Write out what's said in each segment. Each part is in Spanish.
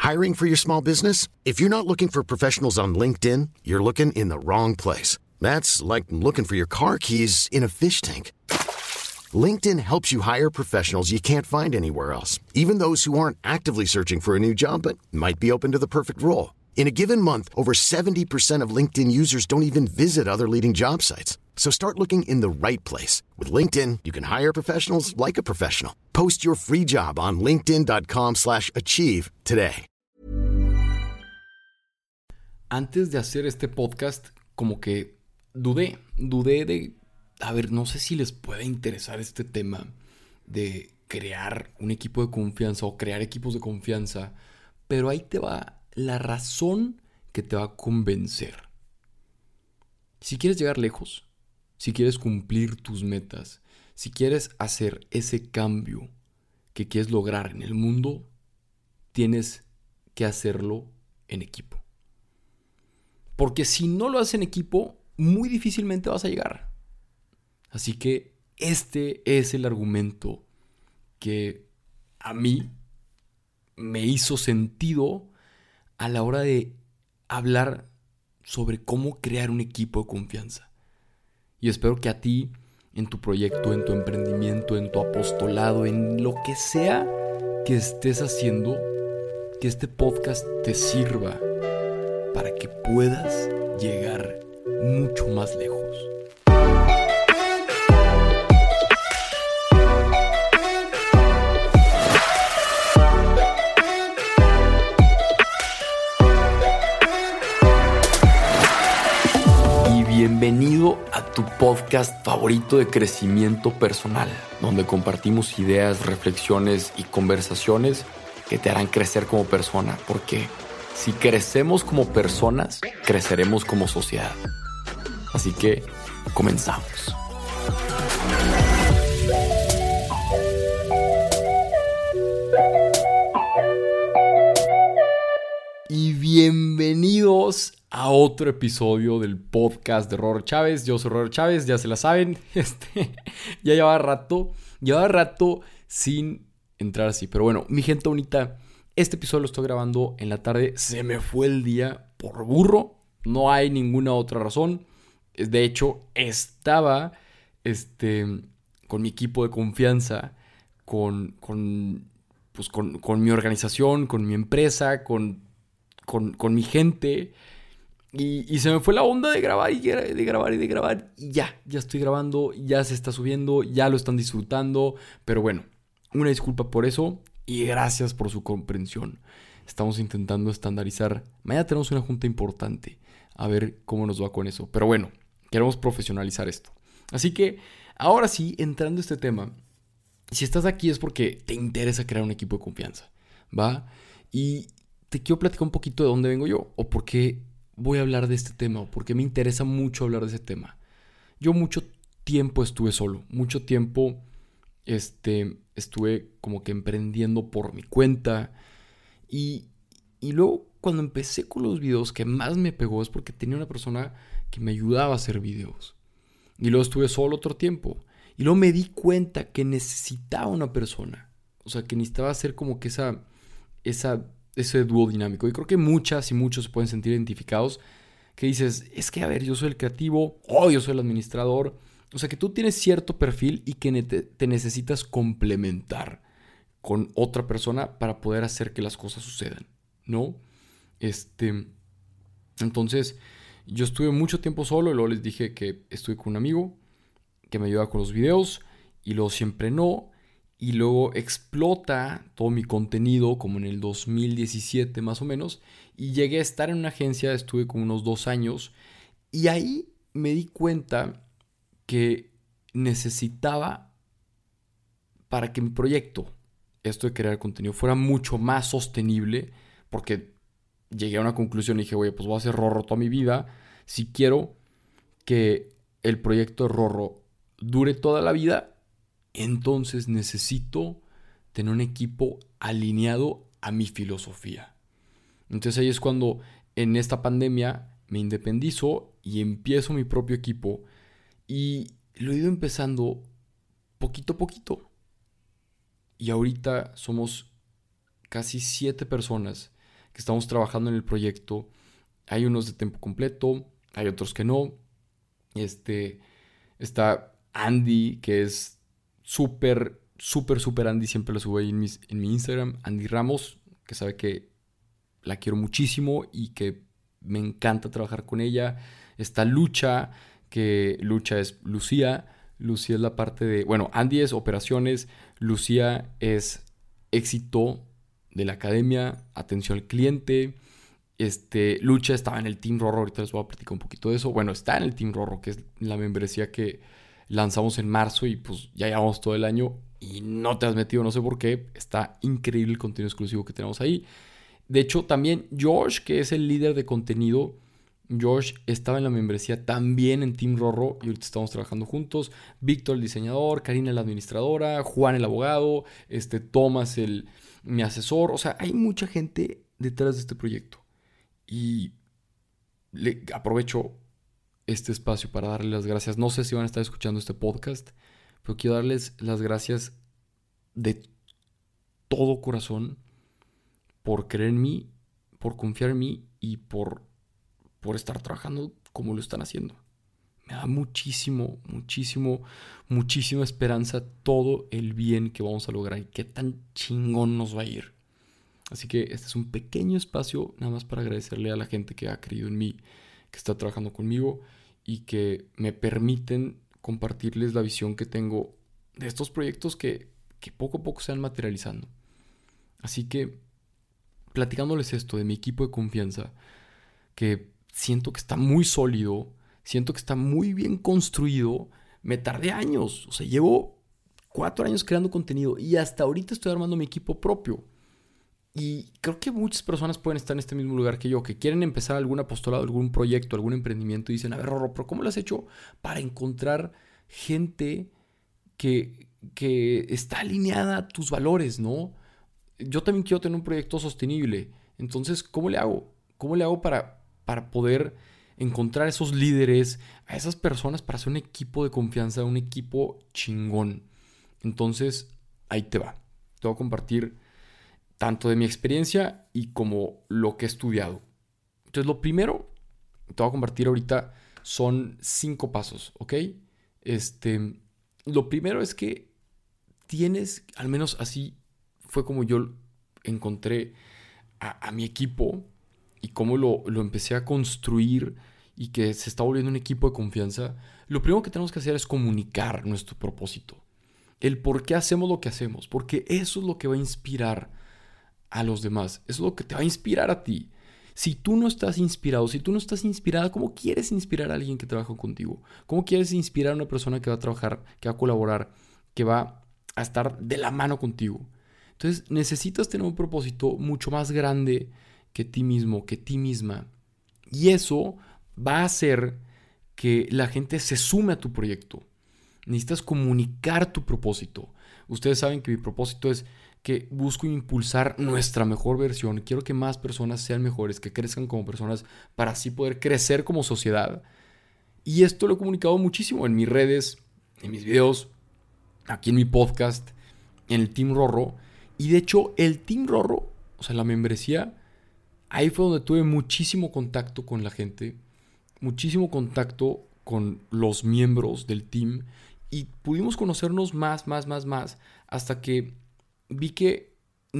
Hiring for your small business? If you're not looking for professionals on LinkedIn, you're looking in the wrong place. That's like looking for your car keys in a fish tank. LinkedIn helps you hire professionals you can't find anywhere else, even those who aren't actively searching for a new job but might be open to the perfect role. In a given month, over 70% of LinkedIn users don't even visit other leading job sites. So start looking in the right place. With LinkedIn, you can hire professionals like a professional. Post your free job on linkedin.com/achieve today. Antes de hacer este podcast, como que dudé de... A ver, no sé si les puede interesar este tema de crear un equipo de confianza o crear equipos de confianza, pero ahí te va la razón que te va a convencer. Si quieres llegar lejos, si quieres cumplir tus metas, si quieres hacer ese cambio que quieres lograr en el mundo, tienes que hacerlo en equipo. Porque si no lo haces en equipo, muy difícilmente vas a llegar. Así que este es el argumento que a mí me hizo sentido a la hora de hablar sobre cómo crear un equipo de confianza. Y espero que a ti, en tu proyecto, en tu emprendimiento, en tu apostolado, en lo que sea que estés haciendo, que este podcast te sirva para que puedas llegar mucho más lejos. Bienvenido a tu podcast favorito de crecimiento personal, donde compartimos ideas, reflexiones y conversaciones que te harán crecer como persona, porque si crecemos como personas, creceremos como sociedad. Así que comenzamos. Y bienvenidos a otro episodio del podcast de Rorro Chávez. Yo soy Rorro Chávez, ya se la saben. Ya llevaba rato sin entrar así. Pero bueno, mi gente bonita, este episodio lo estoy grabando en la tarde. Se me fue el día por burro. No hay ninguna otra razón. De hecho, estaba con mi equipo de confianza, con mi organización, con mi empresa, con mi gente. Y se me fue la onda de grabar y de grabar. Y ya estoy grabando, ya se está subiendo, ya lo están disfrutando. Pero bueno, una disculpa por eso y gracias por su comprensión. Estamos intentando estandarizar. Mañana tenemos una junta importante. A ver cómo nos va con eso. Pero bueno, queremos profesionalizar esto. Así que, ahora sí, entrando a este tema. Si estás aquí es porque te interesa crear un equipo de confianza, ¿va? Y te quiero platicar un poquito de dónde vengo yo o por qué voy a hablar de este tema o por qué me interesa mucho hablar de ese tema. Yo mucho tiempo estuve solo, mucho tiempo estuve como que emprendiendo por mi cuenta y luego cuando empecé con los videos que más me pegó es porque tenía una persona que me ayudaba a hacer videos y luego estuve solo otro tiempo y luego me di cuenta que necesitaba una persona, o sea que necesitaba hacer como que ese dúo dinámico. Y creo que muchas y muchos se pueden sentir identificados. Que dices, es que a ver, yo soy el creativo, yo soy el administrador. O sea que tú tienes cierto perfil y que te necesitas complementar con otra persona para poder hacer que las cosas sucedan, ¿no? Entonces, yo estuve mucho tiempo solo y luego les dije que estuve con un amigo que me ayudaba con los videos y luego siempre no. Y luego explota todo mi contenido como en el 2017 más o menos. Y llegué a estar en una agencia, estuve como unos 2 años. Y ahí me di cuenta que necesitaba, para que mi proyecto, esto de crear contenido, fuera mucho más sostenible. Porque llegué a una conclusión y dije, oye, pues voy a hacer Rorro toda mi vida. Si quiero que el proyecto de Rorro dure toda la vida, entonces necesito tener un equipo alineado a mi filosofía. Entonces ahí es cuando en esta pandemia me independizo y empiezo mi propio equipo y lo he ido empezando poquito a poquito. Y ahorita somos casi 7 personas que estamos trabajando en el proyecto. Hay unos de tiempo completo, hay otros que no. Está Andy, que es súper, súper, súper Andy. Siempre lo subo ahí en mi Instagram. Andy Ramos, que sabe que la quiero muchísimo y que me encanta trabajar con ella. Está Lucha, que Lucha es Lucía. Lucía es la parte de... Bueno, Andy es operaciones. Lucía es éxito de la academia, atención al cliente. Lucha estaba en el Team Rorro, ahorita les voy a platicar un poquito de eso. Bueno, está en el Team Rorro, que es la membresía que lanzamos en marzo y pues ya llevamos todo el año y no te has metido, no sé por qué. Está increíble el contenido exclusivo que tenemos ahí. De hecho, también Josh, que es el líder de contenido, Josh estaba en la membresía también en Team Rorro y ahorita estamos trabajando juntos. Víctor, el diseñador, Karina, la administradora, Juan, el abogado, Tomás, mi asesor. O sea, hay mucha gente detrás de este proyecto. Y aprovecho este espacio para darles las gracias. No sé si van a estar escuchando este podcast, pero quiero darles las gracias de todo corazón por creer en mí, por confiar en mí y por estar trabajando como lo están haciendo. Me da muchísimo, muchísimo, muchísima esperanza todo el bien que vamos a lograr y qué tan chingón nos va a ir. Así que este es un pequeño espacio nada más para agradecerle a la gente que ha creído en mí, que está trabajando conmigo y que me permiten compartirles la visión que tengo de estos proyectos que poco a poco se van materializando. Así que, platicándoles esto de mi equipo de confianza, que siento que está muy sólido, siento que está muy bien construido, me tardé años, o sea, llevo 4 años creando contenido y hasta ahorita estoy armando mi equipo propio. Y creo que muchas personas pueden estar en este mismo lugar que yo, que quieren empezar algún apostolado, algún proyecto, algún emprendimiento y dicen, a ver, Rorro, pero ¿cómo lo has hecho para encontrar gente que está alineada a tus valores, ¿no? Yo también quiero tener un proyecto sostenible. Entonces, ¿cómo le hago? ¿Cómo le hago para poder encontrar esos líderes, a esas personas para hacer un equipo de confianza, un equipo chingón? Entonces, ahí te va. Te voy a compartir tanto de mi experiencia y como lo que he estudiado. Entonces, lo primero que te voy a compartir ahorita son 5 pasos, ¿ok? Lo primero es que tienes, al menos así fue como yo encontré a mi equipo y cómo lo empecé a construir y que se está volviendo un equipo de confianza. Lo primero que tenemos que hacer es comunicar nuestro propósito. El por qué hacemos lo que hacemos. Porque eso es lo que va a inspirar a los demás. Eso es lo que te va a inspirar a ti. Si tú no estás inspirado, si tú no estás inspirada, ¿cómo quieres inspirar a alguien que trabaja contigo? ¿Cómo quieres inspirar a una persona que va a trabajar, que va a colaborar, que va a estar de la mano contigo? Entonces necesitas tener un propósito mucho más grande que ti mismo, que ti misma. Y eso va a hacer que la gente se sume a tu proyecto. Necesitas comunicar tu propósito. Ustedes saben que mi propósito es que busco impulsar nuestra mejor versión. Quiero que más personas sean mejores, que crezcan como personas para así poder crecer como sociedad. Y esto lo he comunicado muchísimo en mis redes, en mis videos, aquí en mi podcast, en el Team Rorro. Y de hecho, el Team Rorro, o sea, la membresía, ahí fue donde tuve muchísimo contacto con la gente, muchísimo contacto con los miembros del team y pudimos conocernos más, hasta que vi que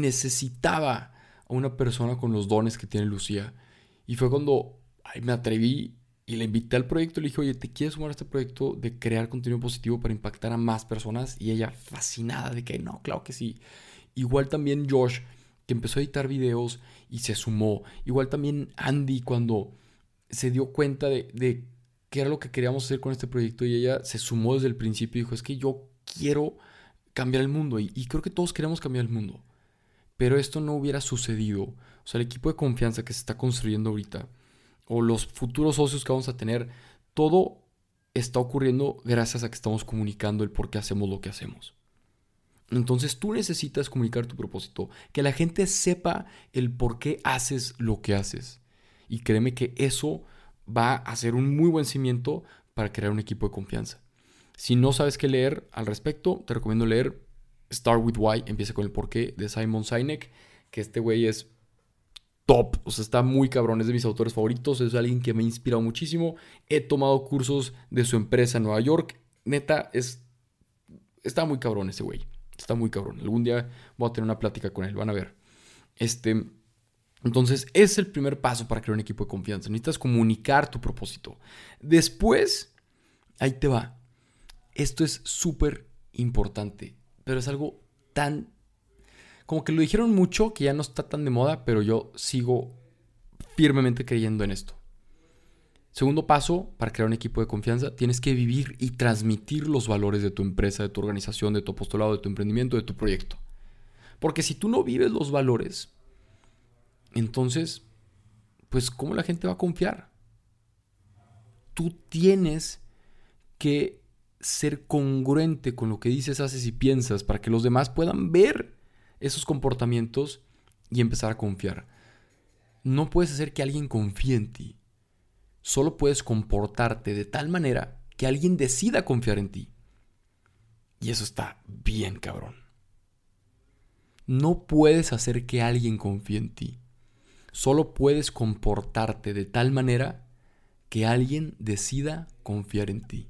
necesitaba a una persona con los dones que tiene Lucía. Y fue cuando me atreví y le invité al proyecto. Le dije, oye, ¿te quieres sumar a este proyecto de crear contenido positivo para impactar a más personas? Y ella fascinada de que no, claro que sí. Igual también Josh, que empezó a editar videos y se sumó. Igual también Andy, cuando se dio cuenta de qué era lo que queríamos hacer con este proyecto y ella se sumó desde el principio y dijo, es que yo quiero cambiar el mundo y creo que todos queremos cambiar el mundo. Pero esto no hubiera sucedido. O sea, el equipo de confianza que se está construyendo ahorita o los futuros socios que vamos a tener, todo está ocurriendo gracias a que estamos comunicando el por qué hacemos lo que hacemos. Entonces tú necesitas comunicar tu propósito, que la gente sepa el por qué haces lo que haces. Y créeme que eso va a ser un muy buen cimiento para crear un equipo de confianza. Si no sabes qué leer al respecto, te recomiendo leer Start with Why, empieza con el porqué de Simon Sinek, que este güey es top. O sea, está muy cabrón. Es de mis autores favoritos. Es alguien que me ha inspirado muchísimo. He tomado cursos de su empresa en Nueva York. Neta, está muy cabrón ese güey. Está muy cabrón. Algún día voy a tener una plática con él. Van a ver. Entonces, es el primer paso para crear un equipo de confianza. Necesitas comunicar tu propósito. Después, ahí te va. Esto es súper importante, pero es algo tan... Como que lo dijeron mucho, que ya no está tan de moda, pero yo sigo firmemente creyendo en esto. Segundo paso, para crear un equipo de confianza, tienes que vivir y transmitir los valores de tu empresa, de tu organización, de tu apostolado, de tu emprendimiento, de tu proyecto. Porque si tú no vives los valores, entonces, pues, ¿cómo la gente va a confiar? Tú tienes que ser congruente con lo que dices, haces y piensas para que los demás puedan ver esos comportamientos y empezar a confiar. No puedes hacer que alguien confíe en ti. Solo puedes comportarte de tal manera que alguien decida confiar en ti. Y eso está bien cabrón. No puedes hacer que alguien confíe en ti. Solo puedes comportarte de tal manera que alguien decida confiar en ti.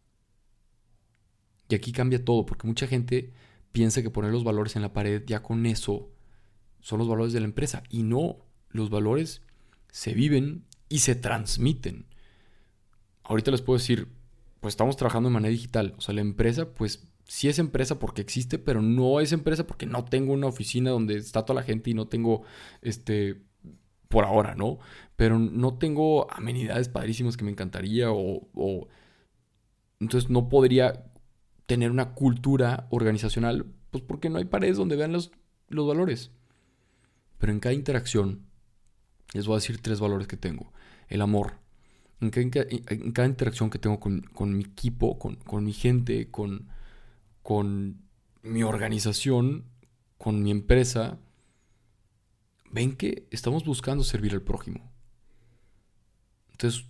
Y aquí cambia todo, porque mucha gente piensa que poner los valores en la pared, ya con eso son los valores de la empresa. Y no, los valores se viven y se transmiten. Ahorita les puedo decir, pues estamos trabajando de manera digital. O sea, la empresa, pues sí es empresa porque existe, pero no es empresa porque no tengo una oficina donde está toda la gente y no tengo, por ahora, ¿no? Pero no tengo amenidades padrísimas que me encantaría entonces no podría tener una cultura organizacional, pues porque no hay paredes donde vean los valores. Pero en cada interacción, les voy a decir 3 valores que tengo. El amor. En cada interacción que tengo con mi equipo, con mi gente, con mi organización, con mi empresa, ven que estamos buscando servir al prójimo. Entonces,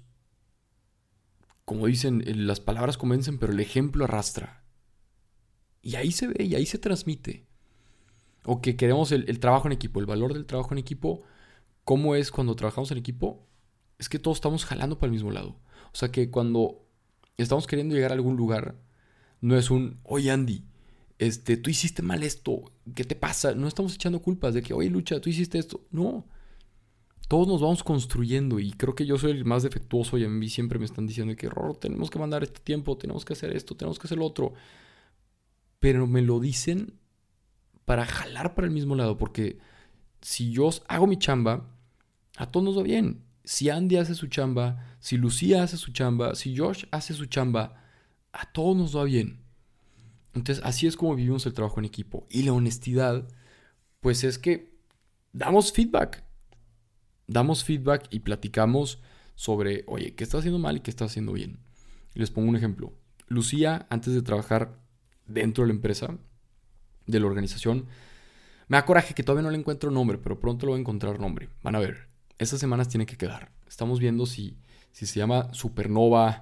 como dicen, las palabras convencen, pero el ejemplo arrastra. Y ahí se ve, y ahí se transmite. O que queremos el trabajo en equipo, el valor del trabajo en equipo. ¿Cómo es cuando trabajamos en equipo? Es que todos estamos jalando para el mismo lado. O sea que cuando estamos queriendo llegar a algún lugar, no es oye Andy, tú hiciste mal esto, ¿qué te pasa? No estamos echando culpas de que, oye Lucha, tú hiciste esto. No, todos nos vamos construyendo y creo que yo soy el más defectuoso y a mí siempre me están diciendo que, Rorro, tenemos que mandar este tiempo, tenemos que hacer esto, tenemos que hacer lo otro. Pero me lo dicen para jalar para el mismo lado, porque si yo hago mi chamba, a todos nos va bien. Si Andy hace su chamba, si Lucía hace su chamba, si Josh hace su chamba, a todos nos va bien. Entonces, así es como vivimos el trabajo en equipo. Y la honestidad, pues es que damos feedback. Damos feedback y platicamos sobre, oye, ¿qué está haciendo mal y qué está haciendo bien? Les pongo un ejemplo. Lucía, antes de trabajar dentro de la empresa, de la organización, me da coraje que todavía no le encuentro nombre, pero pronto lo voy a encontrar nombre. Van a ver. Estas semanas tiene que quedar. Estamos viendo si se llama Supernova.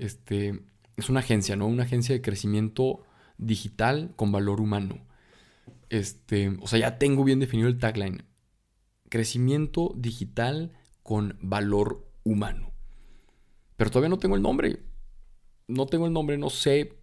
Es una agencia, ¿no? Una agencia de crecimiento digital con valor humano. O sea, ya tengo bien definido el tagline. Crecimiento digital con valor humano. Pero todavía no tengo el nombre. No tengo el nombre, no sé.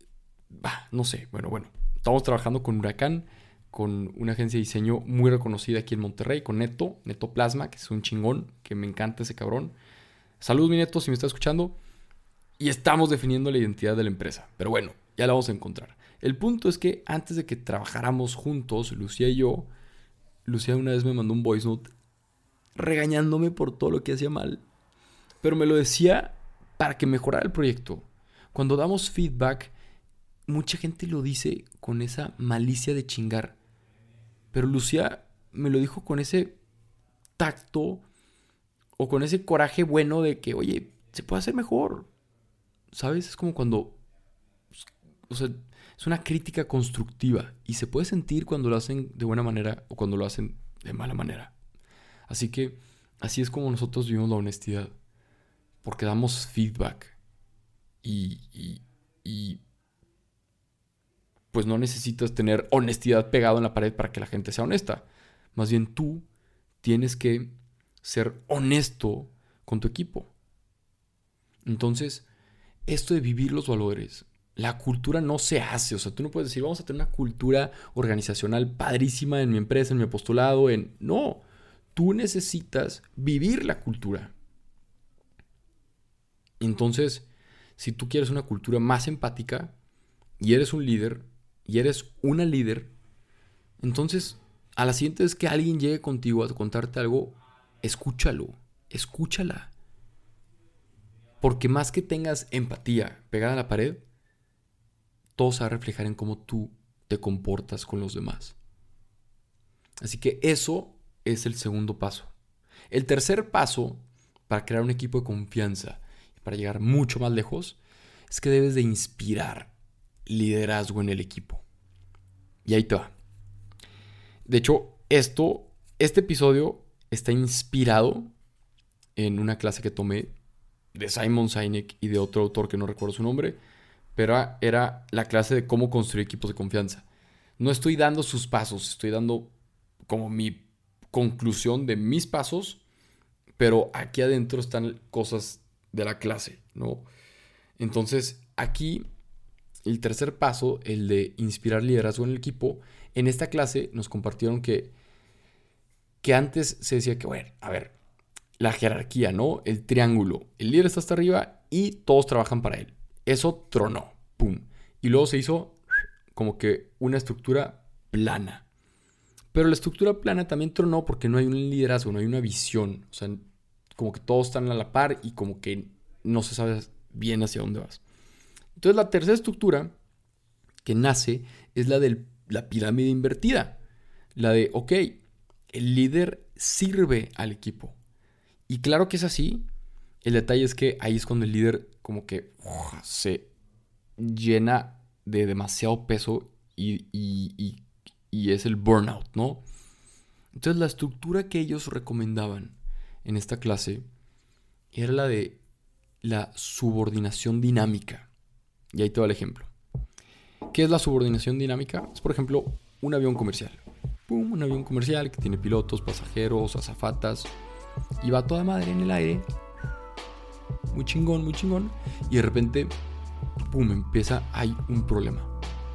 No sé. Bueno. Estamos trabajando con Huracán, con una agencia de diseño muy reconocida aquí en Monterrey, con Neto Plasma, que es un chingón, que me encanta ese cabrón. Saludos, mi Neto, si me está escuchando. Y estamos definiendo la identidad de la empresa. Pero bueno, ya la vamos a encontrar. El punto es que antes de que trabajáramos juntos, Lucía y yo, Lucía una vez me mandó un voice note regañándome por todo lo que hacía mal. Pero me lo decía para que mejorara el proyecto. Cuando damos feedback, mucha gente lo dice con esa malicia de chingar. Pero Lucía me lo dijo con ese tacto o con ese coraje bueno de que, oye, se puede hacer mejor. ¿Sabes? Es como cuando... O sea, es una crítica constructiva y se puede sentir cuando lo hacen de buena manera o cuando lo hacen de mala manera. Así que así es como nosotros vivimos la honestidad. Porque damos feedback y pues no necesitas tener honestidad pegado en la pared para que la gente sea honesta. Más bien tú tienes que ser honesto con tu equipo. Entonces, esto de vivir los valores, la cultura no se hace. O sea, tú no puedes decir, vamos a tener una cultura organizacional padrísima en mi empresa, en mi apostolado, No, tú necesitas vivir la cultura. Entonces, si tú quieres una cultura más empática y eres un líder y eres una líder, entonces a la siguiente vez que alguien llegue contigo a contarte algo, escúchala. Porque más que tengas empatía pegada a la pared, todo se va a reflejar en cómo tú te comportas con los demás. Así que eso es el segundo paso. El tercer paso para crear un equipo de confianza y para llegar mucho más lejos es que debes de inspirar liderazgo en el equipo. Y ahí te va. De hecho, este episodio está inspirado en una clase que tomé de Simon Sinek y de otro autor que no recuerdo su nombre, pero era la clase de cómo construir equipos de confianza. No estoy dando sus pasos, estoy dando como mi conclusión de mis pasos, pero aquí adentro están cosas de la clase, ¿no? Entonces, aquí el tercer paso, el de inspirar liderazgo en el equipo, en esta clase nos compartieron que antes se decía que, bueno, a ver, la jerarquía, ¿no? El triángulo. El líder está hasta arriba y todos trabajan para él. Eso tronó. ¡Pum! Y luego se hizo como que una estructura plana. Pero la estructura plana también tronó porque no hay un liderazgo, no hay una visión. O sea, como que todos están a la par y como que no se sabe bien hacia dónde vas. Entonces la tercera estructura que nace es la de la pirámide invertida. La de, ok, el líder sirve al equipo. Y claro que es así. El detalle es que ahí es cuando el líder como que se llena de demasiado peso y es el burnout, ¿no? Entonces la estructura que ellos recomendaban en esta clase era la de la subordinación dinámica. Y ahí te va el ejemplo. ¿Qué es la subordinación dinámica? Es, por ejemplo, un avión comercial. ¡Pum! Un avión comercial que tiene pilotos, pasajeros, azafatas. Y va toda madre en el aire. Muy chingón, muy chingón. Y de repente, ¡pum! Hay un problema.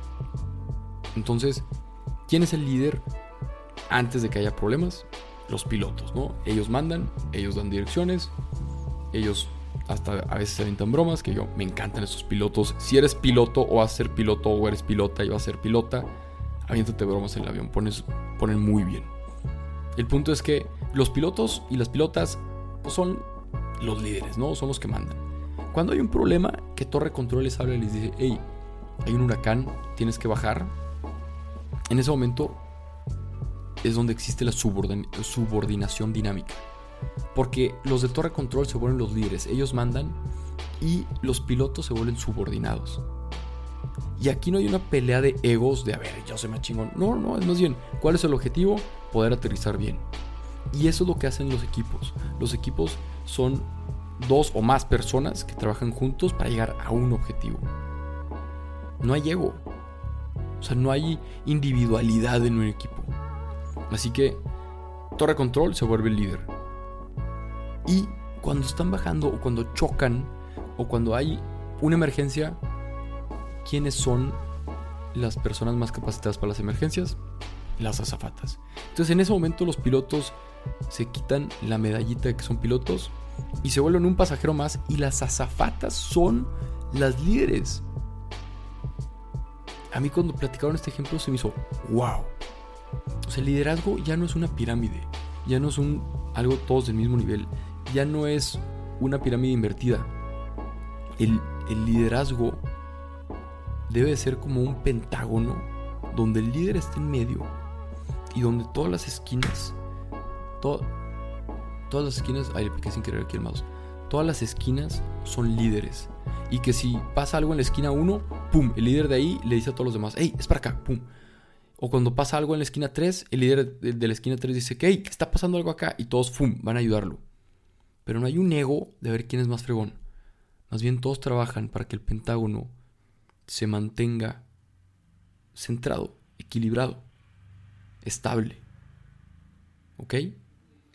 Entonces, ¿quién es el líder antes de que haya problemas? Los pilotos, ¿no? Ellos mandan, ellos dan direcciones, ellos hasta a veces se aventan bromas, que me encantan esos pilotos. Si eres piloto o vas a ser piloto o eres pilota y vas a ser pilota, aviéntate bromas en el avión, ponen muy bien. El punto es que los pilotos y las pilotas pues son los líderes, ¿no? Son los que mandan. Cuando hay un problema, que Torre Control les habla y les dice, hey, hay un huracán, tienes que bajar. En ese momento es donde existe la subordinación dinámica. Porque los de Torre Control se vuelven los líderes, ellos mandan y los pilotos se vuelven subordinados. Y aquí no hay una pelea de egos de, a ver, yo soy más chingón. No, es más bien, ¿cuál es el objetivo? Poder aterrizar bien. Y eso es lo que hacen los equipos. Los equipos son dos o más personas que trabajan juntos para llegar a un objetivo. No hay ego. O sea, no hay individualidad en un equipo. Así que Torre Control se vuelve el líder. Y cuando están bajando o cuando chocan o cuando hay una emergencia, ¿quiénes son las personas más capacitadas para las emergencias? Las azafatas. Entonces en ese momento los pilotos se quitan la medallita de que son pilotos y se vuelven un pasajero más, y las azafatas son las líderes. A mí cuando platicaron este ejemplo se me hizo wow. O sea, el liderazgo ya no es una pirámide, ya no es algo todos del mismo nivel, ya no es una pirámide invertida. El liderazgo debe ser como un pentágono donde el líder está en medio y donde todas las esquinas, ay, le piqué sin querer aquí el mouse, todas las esquinas son líderes, y que si pasa algo en la esquina 1, pum, el líder de ahí le dice a todos los demás, hey, es para acá, pum. O cuando pasa algo en la esquina 3, el líder de la esquina 3 dice que, hey, que está pasando algo acá, y todos, pum, van a ayudarlo. Pero no hay un ego de ver quién es más fregón. Más bien todos trabajan para que el pentágono se mantenga centrado, equilibrado, estable. ¿Ok?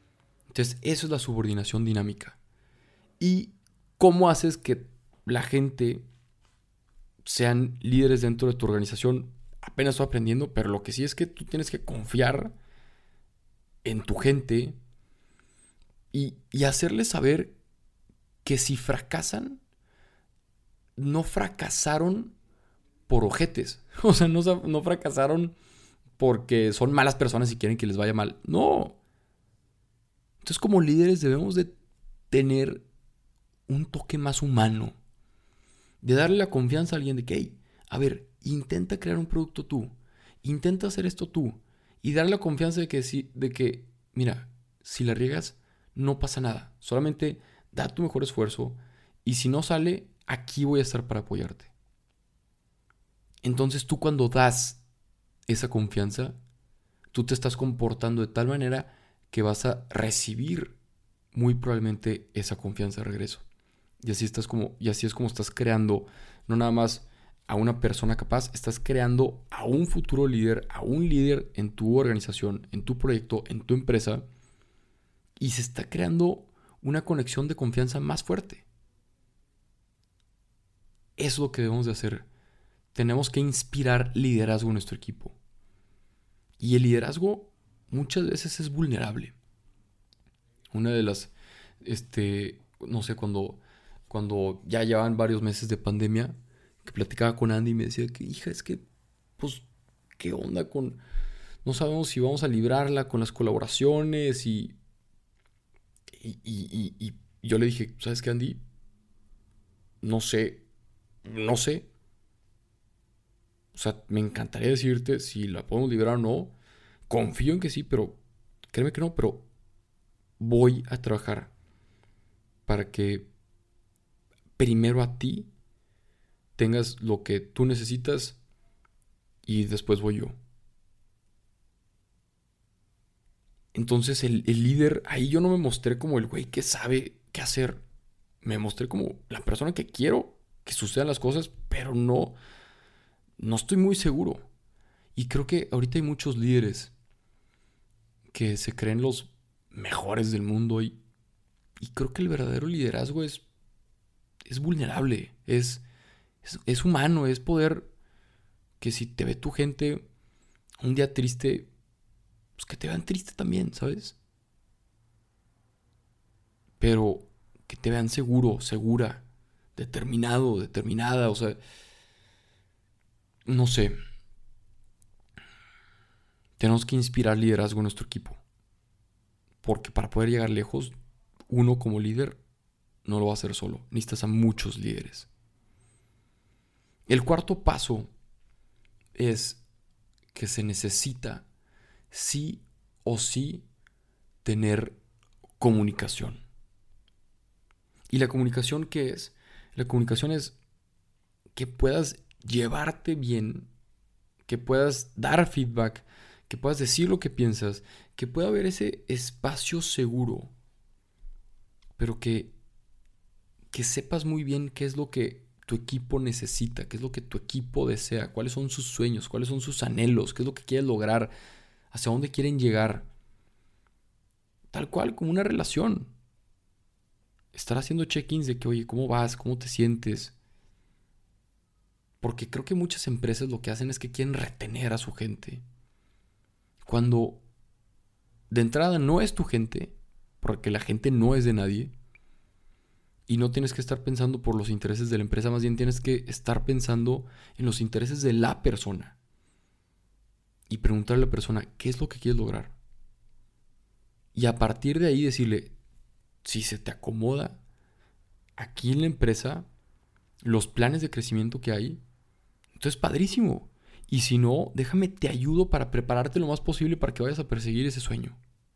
Entonces, eso es la subordinación dinámica. ¿Y cómo haces que la gente sean líderes dentro de tu organización? Apenas estoy aprendiendo, pero lo que sí es que tú tienes que confiar en tu gente y hacerles saber que si fracasan, no fracasaron por ojetes. O sea, no fracasaron porque son malas personas y quieren que les vaya mal. No. Entonces, como líderes debemos de tener un toque más humano. De darle la confianza a alguien de que, hey, a ver, intenta crear un producto tú. Intenta hacer esto tú. Y darle la confianza de que, mira, si la riegas, no pasa nada. Solamente da tu mejor esfuerzo. Y si no sale, aquí voy a estar para apoyarte. Entonces tú cuando das esa confianza, tú te estás comportando de tal manera que vas a recibir muy probablemente esa confianza de regreso. Y así es como estás creando no nada más a una persona capaz, estás creando a un futuro líder, a un líder en tu organización, en tu proyecto, en tu empresa, y se está creando una conexión de confianza más fuerte. Eso es lo que debemos de hacer. Tenemos que inspirar liderazgo en nuestro equipo. Y el liderazgo muchas veces es vulnerable. Una de las, no sé, cuando ya llevaban varios meses de pandemia, que platicaba con Andy y me decía que, hija, es que, pues, ¿qué onda con...? No sabemos si vamos a librarla con las colaboraciones y yo le dije, ¿sabes qué, Andy? No sé. O sea, me encantaría decirte si la podemos librar o no. Confío en que sí, pero créeme que no, pero voy a trabajar para que primero a ti tengas lo que tú necesitas y después voy yo. Entonces el líder, ahí yo no me mostré como el güey que sabe qué hacer. Me mostré como la persona que quiero que sucedan las cosas, pero no estoy muy seguro. Y creo que ahorita hay muchos líderes que se creen los mejores del mundo y creo que el verdadero liderazgo es vulnerable, es humano, es poder que si te ve tu gente un día triste, pues que te vean triste también, ¿sabes? Pero que te vean seguro, segura, determinado, determinada, o sea, no sé, tenemos que inspirar liderazgo en nuestro equipo, porque para poder llegar lejos, uno como líder no lo va a hacer solo, necesitas a muchos líderes. El cuarto paso es que se necesita sí o sí tener comunicación. ¿Y la comunicación qué es? La comunicación es que puedas llevarte bien, que puedas dar feedback, que puedas decir lo que piensas, que pueda haber ese espacio seguro, pero que sepas muy bien qué es lo que tu equipo necesita, qué es lo que tu equipo desea, cuáles son sus sueños, cuáles son sus anhelos, qué es lo que quieres lograr, hacia dónde quieren llegar. Tal cual, como una relación. Estar haciendo check-ins de que, oye, ¿cómo vas? ¿Cómo te sientes? Porque creo que muchas empresas lo que hacen es que quieren retener a su gente. Cuando de entrada no es tu gente, porque la gente no es de nadie, y no tienes que estar pensando por los intereses de la empresa, más bien tienes que estar pensando en los intereses de la persona. Y preguntarle a la persona, ¿qué es lo que quieres lograr? Y a partir de ahí decirle, si se te acomoda, aquí en la empresa, los planes de crecimiento que hay, entonces padrísimo. Y si no, déjame, te ayudo para prepararte lo más posible para que vayas a perseguir ese sueño.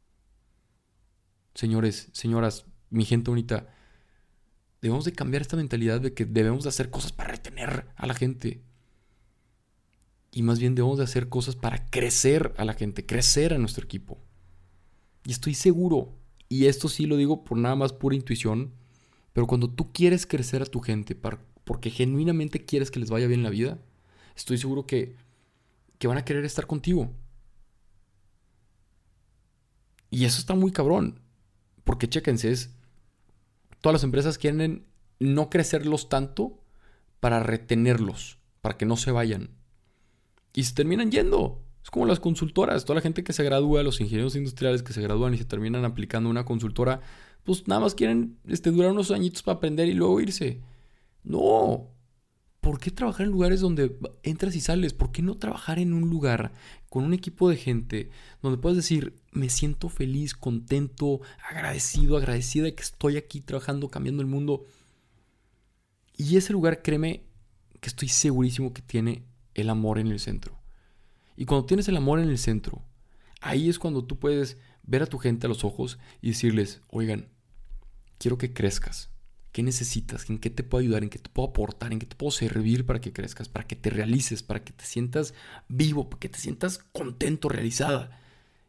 Señores, señoras, mi gente bonita, debemos de cambiar esta mentalidad de que debemos de hacer cosas para retener a la gente. Y más bien debemos de hacer cosas para crecer a la gente, crecer a nuestro equipo. Y estoy seguro, y esto sí lo digo por nada más pura intuición, pero cuando tú quieres crecer a tu gente porque genuinamente quieres que les vaya bien en la vida, estoy seguro que van a querer estar contigo. Y eso está muy cabrón. Porque chéquense, todas las empresas quieren no crecerlos tanto para retenerlos, para que no se vayan. Y se terminan yendo. Es como las consultoras. Toda la gente que se gradúa, los ingenieros industriales que se gradúan y se terminan aplicando una consultora, pues nada más quieren durar unos añitos para aprender y luego irse. No. ¿Por qué trabajar en lugares donde entras y sales? ¿Por qué no trabajar en un lugar con un equipo de gente donde puedes decir, me siento feliz, contento, agradecido, agradecida de que estoy aquí trabajando, cambiando el mundo? Y ese lugar, créeme, que estoy segurísimo que tiene el amor en el centro. Y cuando tienes el amor en el centro, ahí es cuando tú puedes ver a tu gente a los ojos y decirles, oigan, quiero que crezcas. ¿Qué necesitas? ¿En qué te puedo ayudar? ¿En qué te puedo aportar? ¿En qué te puedo servir para que crezcas? Para que te realices, para que te sientas vivo, para que te sientas contento, realizada.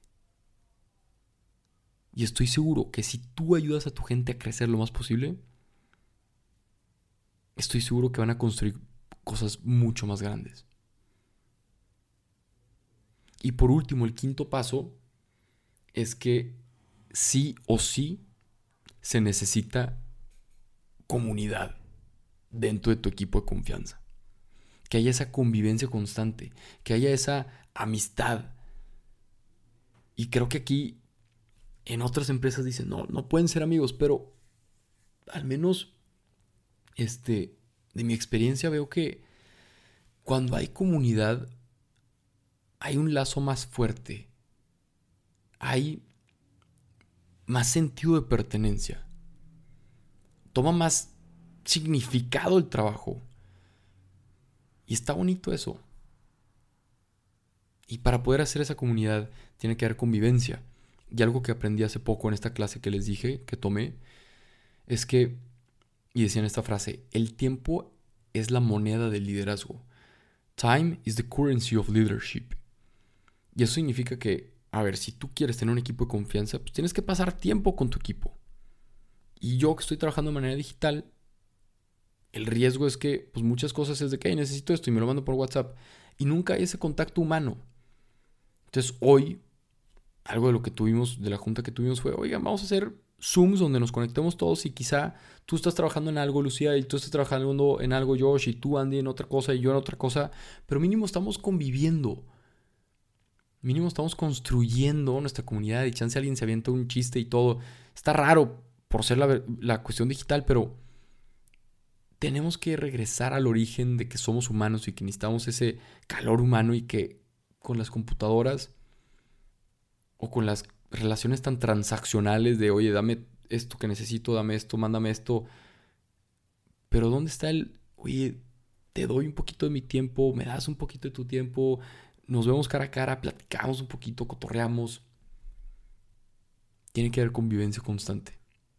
Y estoy seguro que si tú ayudas a tu gente a crecer lo más posible, estoy seguro que van a construir cosas mucho más grandes. Y por último, el quinto paso es que sí o sí se necesita comunidad dentro de tu equipo de confianza. Que haya esa convivencia constante, que haya esa amistad. Y creo que aquí en otras empresas dicen, no pueden ser amigos, pero al menos de mi experiencia veo que cuando hay comunidad hay un lazo más fuerte, hay más sentido de pertenencia, toma más significado el trabajo. Y está bonito eso. Y para poder hacer esa comunidad tiene que haber convivencia. Y algo que aprendí hace poco en esta clase que les dije, que tomé, es que, y decían esta frase, el tiempo es la moneda del liderazgo. Time is the currency of leadership. Y eso significa que, a ver, si tú quieres tener un equipo de confianza, pues tienes que pasar tiempo con tu equipo. Y yo que estoy trabajando de manera digital, el riesgo es que pues muchas cosas es de que necesito esto y me lo mando por WhatsApp. Y nunca hay ese contacto humano. Entonces hoy, algo de lo que tuvimos, de la junta que tuvimos fue, oigan, vamos a hacer Zooms donde nos conectemos todos y quizá tú estás trabajando en algo, Lucía, y tú estás trabajando en algo, Josh, y tú, Andy, en otra cosa, y yo en otra cosa. Pero mínimo estamos conviviendo. Mínimo estamos construyendo nuestra comunidad y chance alguien se avienta un chiste y todo. Está raro por ser la cuestión digital, pero tenemos que regresar al origen de que somos humanos y que necesitamos ese calor humano y que con las computadoras o con las relaciones tan transaccionales de, oye, dame esto que necesito, dame esto, mándame esto. Pero ¿dónde está oye, te doy un poquito de mi tiempo, me das un poquito de tu tiempo, nos vemos cara a cara, platicamos un poquito, cotorreamos? Tiene que haber convivencia constante.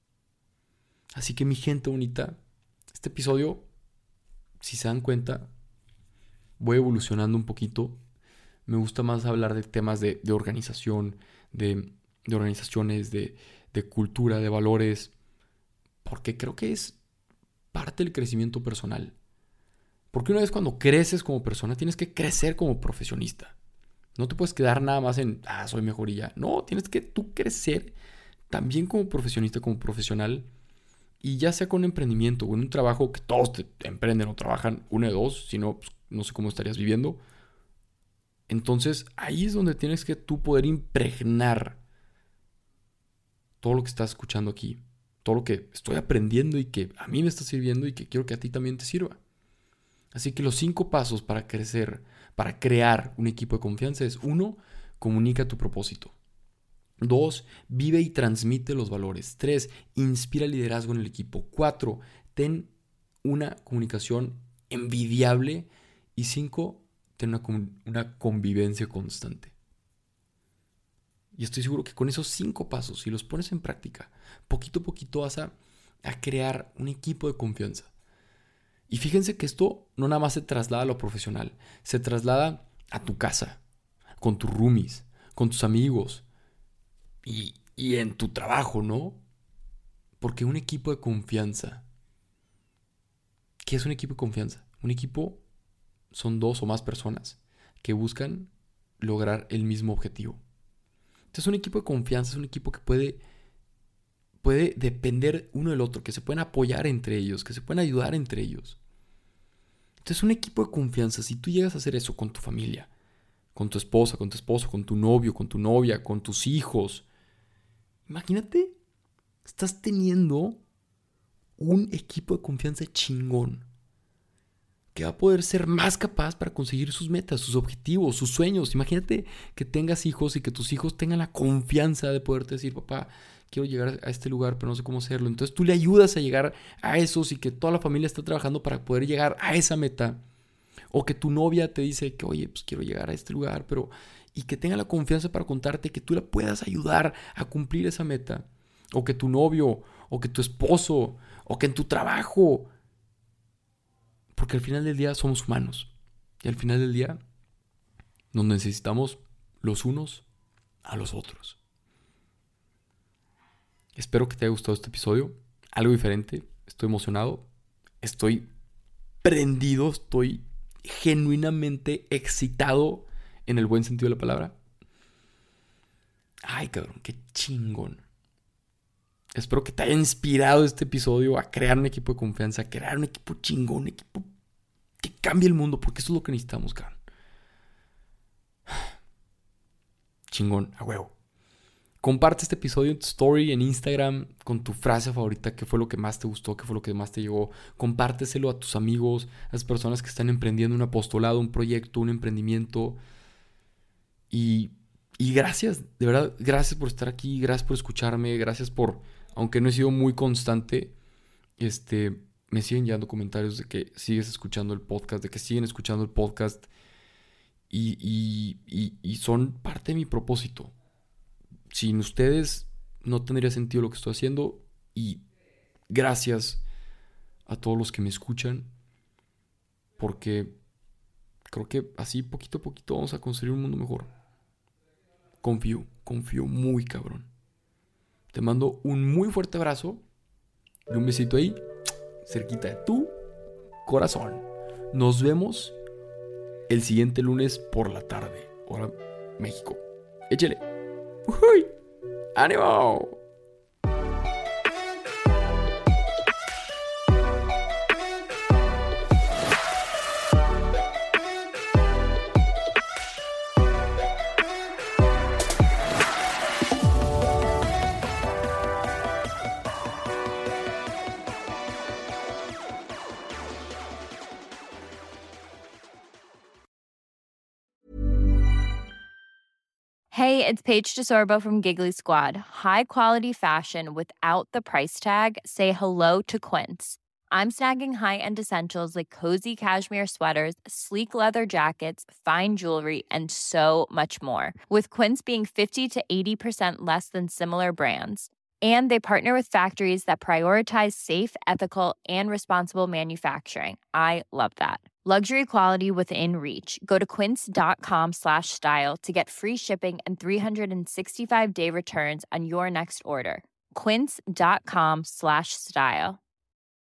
Así que mi gente bonita, este episodio, si se dan cuenta, voy evolucionando un poquito. Me gusta más hablar de temas de organización, de organizaciones, de cultura, de valores, porque creo que es parte del crecimiento personal. Porque una vez cuando creces como persona, tienes que crecer como profesionista. No te puedes quedar nada más en, soy mejor y ya. No, tienes que tú crecer también como profesionista, como profesional. Y ya sea con un emprendimiento o en un trabajo que todos te emprenden o trabajan uno de dos, si no, pues, no sé cómo estarías viviendo. Entonces ahí es donde tienes que tú poder impregnar todo lo que estás escuchando aquí, todo lo que estoy aprendiendo y que a mí me está sirviendo y que quiero que a ti también te sirva. Así que los 5 pasos para crecer, para crear un equipo de confianza es: 1, comunica tu propósito. 2, vive y transmite los valores. 3, inspira liderazgo en el equipo. 4, ten una comunicación envidiable. Y 5, ten una convivencia constante. Y estoy seguro que con esos 5 pasos, si los pones en práctica, poquito a poquito vas a crear un equipo de confianza. Y fíjense que esto no nada más se traslada a lo profesional, se traslada a tu casa, con tus roomies, con tus amigos y en tu trabajo, ¿no? Porque un equipo de confianza, ¿qué es un equipo de confianza? Un equipo son 2 o más personas que buscan lograr el mismo objetivo. Entonces un equipo de confianza es un equipo que puede puede depender uno del otro, que se pueden apoyar entre ellos, que se pueden ayudar entre ellos. Entonces, un equipo de confianza, si tú llegas a hacer eso con tu familia, con tu esposa, con tu esposo, con tu novio, con tu novia, con tus hijos, imagínate, estás teniendo un equipo de confianza chingón que va a poder ser más capaz para conseguir sus metas, sus objetivos, sus sueños. Imagínate que tengas hijos y que tus hijos tengan la confianza de poderte decir, papá, quiero llegar a este lugar, pero no sé cómo hacerlo. Entonces tú le ayudas a llegar a esos y que toda la familia está trabajando para poder llegar a esa meta. O que tu novia te dice que, oye, pues quiero llegar a este lugar, pero... Y que tenga la confianza para contarte que tú la puedas ayudar a cumplir esa meta. O que tu novio, o que tu esposo, o que en tu trabajo. Porque al final del día somos humanos. Y al final del día nos necesitamos los unos a los otros. Espero que te haya gustado este episodio. Algo diferente. Estoy emocionado. Estoy prendido. Estoy genuinamente excitado en el buen sentido de la palabra. Ay, cabrón, qué chingón. Espero que te haya inspirado este episodio a crear un equipo de confianza, a crear un equipo chingón, un equipo que cambie el mundo, porque eso es lo que necesitamos, cabrón. Chingón, a huevo. Comparte este episodio en tu story, en Instagram, con tu frase favorita, qué fue lo que más te gustó, qué fue lo que más te llegó. Compárteselo a tus amigos, a las personas que están emprendiendo un apostolado, un proyecto, un emprendimiento. Y gracias, de verdad, gracias por estar aquí, gracias por escucharme, gracias por, aunque no he sido muy constante, me siguen llegando comentarios de que sigues escuchando el podcast, de que siguen escuchando el podcast y son parte de mi propósito. Sin ustedes no tendría sentido lo que estoy haciendo y gracias a todos los que me escuchan porque creo que así poquito a poquito vamos a construir un mundo mejor. Confío muy cabrón. Te mando un muy fuerte abrazo y un besito ahí, cerquita de tu corazón. Nos vemos el siguiente lunes por la tarde, hora México. Échale. ¡Uy! ¡Ánimo! Hey, it's Paige DeSorbo from Giggly Squad. High quality fashion without the price tag. Say hello to Quince. I'm snagging high-end essentials like cozy cashmere sweaters, sleek leather jackets, fine jewelry, and so much more. With Quince being 50 to 80% less than similar brands. And they partner with factories that prioritize safe, ethical, and responsible manufacturing. I love that. Luxury quality within reach. Go to quince.com/style to get free shipping and 365-day returns on your next order. Quince.com/style.